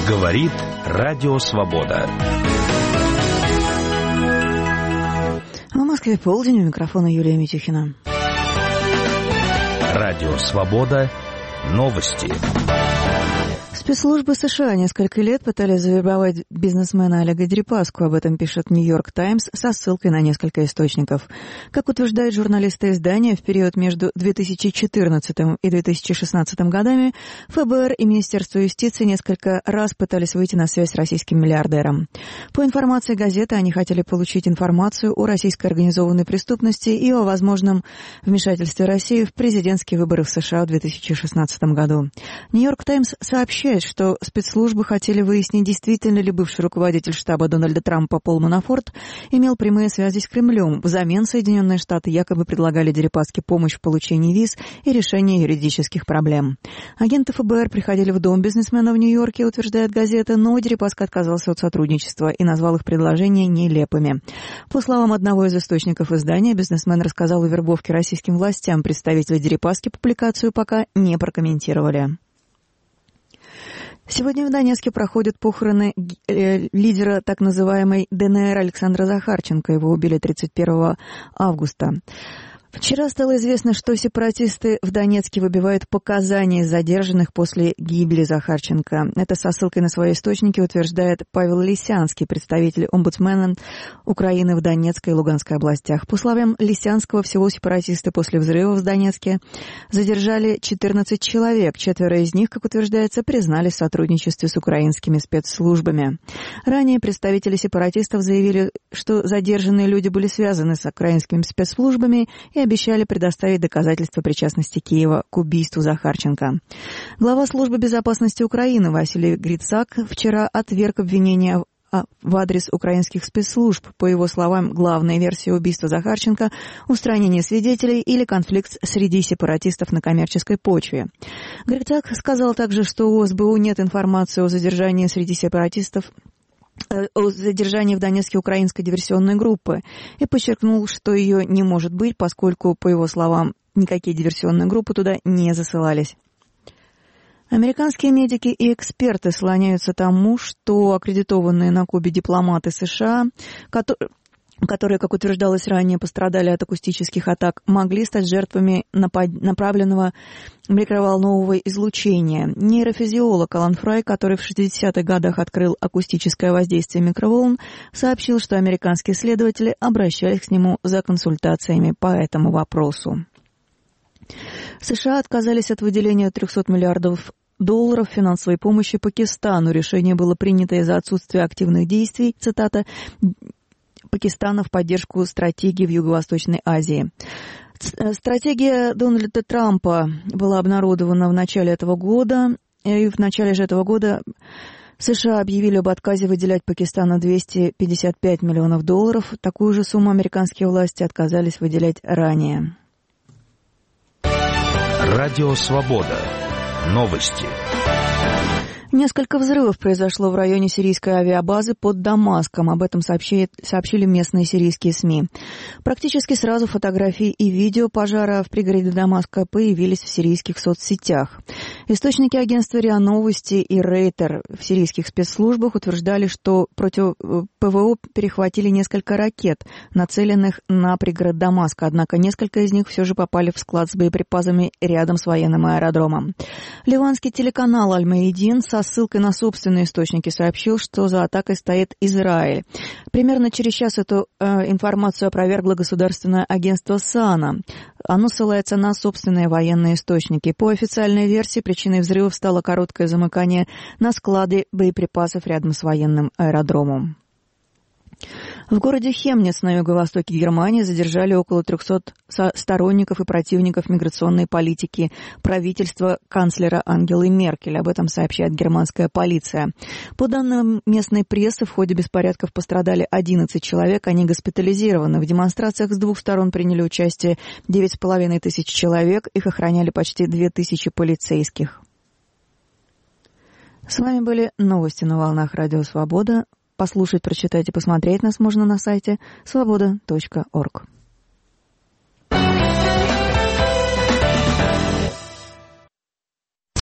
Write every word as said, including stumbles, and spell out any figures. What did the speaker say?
Говорит Радио Свобода. В Москве полдень, у микрофона Юлия Митюхина. Радио Свобода. Новости. Спецслужбы США несколько лет пытались завербовать бизнесмена Олега Дерипаску. Об этом пишет «Нью-Йорк Таймс» со ссылкой на несколько источников. Как утверждают журналисты издания, в период между две тысячи четырнадцатым и две тысячи шестнадцатым годами ФБР и Министерство юстиции несколько раз пытались выйти на связь с российским миллиардером. По информации газеты, они хотели получить информацию о российской организованной преступности и о возможном вмешательстве России в президентские выборы в США в две тысячи шестнадцатом году. «Нью-Йорк Таймс» сообщает, что спецслужбы хотели выяснить, действительно ли бывший руководитель штаба Дональда Трампа Пол Манафорт имел прямые связи с Кремлем. Взамен Соединенные Штаты якобы предлагали Дерипаске помощь в получении виз и решении юридических проблем. Агенты ФБР приходили в дом бизнесмена в Нью-Йорке, утверждает газета, но Дерипаска отказался от сотрудничества и назвал их предложения нелепыми. По словам одного из источников издания, бизнесмен рассказал о вербовке российским властям. Представители Дерипаски публикацию пока не прокомментировали. Сегодня в Донецке проходят похороны лидера так называемой ДНР Александра Захарченко. Его убили тридцать первого августа. Вчера стало известно, что сепаратисты в Донецке выбивают показания задержанных после гибели Захарченко. Это со ссылкой на свои источники утверждает Павел Лисянский, представитель омбудсмена Украины в Донецкой и Луганской областях. По словам Лисянского, всего сепаратисты после взрывов в Донецке задержали четырнадцать человек. Четверо из них, как утверждается, признались в сотрудничестве с украинскими спецслужбами. Ранее представители сепаратистов заявили, что задержанные люди были связаны с украинскими спецслужбами и обещали предоставить доказательства причастности Киева к убийству Захарченко. Глава службы безопасности Украины Василий Грицак вчера отверг обвинения в адрес украинских спецслужб. По его словам, главная версия убийства Захарченко – устранение свидетелей или конфликт среди сепаратистов на коммерческой почве. Грицак сказал также, что у СБУ нет информации о задержании среди сепаратистов о задержании в Донецке украинской диверсионной группы и подчеркнул, что ее не может быть, поскольку, по его словам, никакие диверсионные группы туда не засылались. Американские медики и эксперты склоняются тому, что аккредитованные на Кубе дипломаты США, которые... которые, как утверждалось ранее, пострадали от акустических атак, могли стать жертвами напад... направленного микроволнового излучения. Нейрофизиолог Алан Фрай, который в шестидесятых годах открыл акустическое воздействие микроволн, сообщил, что американские исследователи обращались к нему за консультациями по этому вопросу. США отказались от выделения трехсот миллиардов долларов финансовой помощи Пакистану. Решение было принято из-за отсутствия активных действий, цитата, Пакистана в поддержку стратегии в Юго-Восточной Азии. Стратегия Дональда Трампа была обнародована в начале этого года, и в начале же этого года США объявили об отказе выделять Пакистану двести пятьдесят пять миллионов долларов. Такую же сумму американские власти отказались выделять ранее. Радио Свобода. Новости. Несколько взрывов произошло в районе сирийской авиабазы под Дамаском. Об этом сообщили, сообщили местные сирийские СМИ. Практически сразу фотографии и видео пожара в пригороде Дамаска появились в сирийских соцсетях. Источники агентства РИА Новости и Рейтер в сирийских спецслужбах утверждали, что против ПВО перехватили несколько ракет, нацеленных на пригород Дамаска, однако несколько из них все же попали в склад с боеприпасами рядом с военным аэродромом. Ливанский телеканал «Аль-Маидин» со ссылкой на собственные источники сообщил, что за атакой стоит Израиль. Примерно через час эту э, информацию опровергло государственное агентство САНА. Оно ссылается на собственные военные источники. По официальной версии, причиной взрывов стало короткое замыкание на склады боеприпасов рядом с военным аэродромом. В городе Хемниц на юго-востоке Германии задержали около трехсот сторонников и противников миграционной политики правительства канцлера Ангелы Меркель. Об этом сообщает германская полиция. По данным местной прессы, в ходе беспорядков пострадали одиннадцать человек, они госпитализированы. В демонстрациях с двух сторон приняли участие девять с половиной тысяч человек, их охраняли почти две тысячи полицейских. С вами были новости на волнах Радио Свобода. Послушать, прочитать и посмотреть нас можно на сайте свобода точка орг.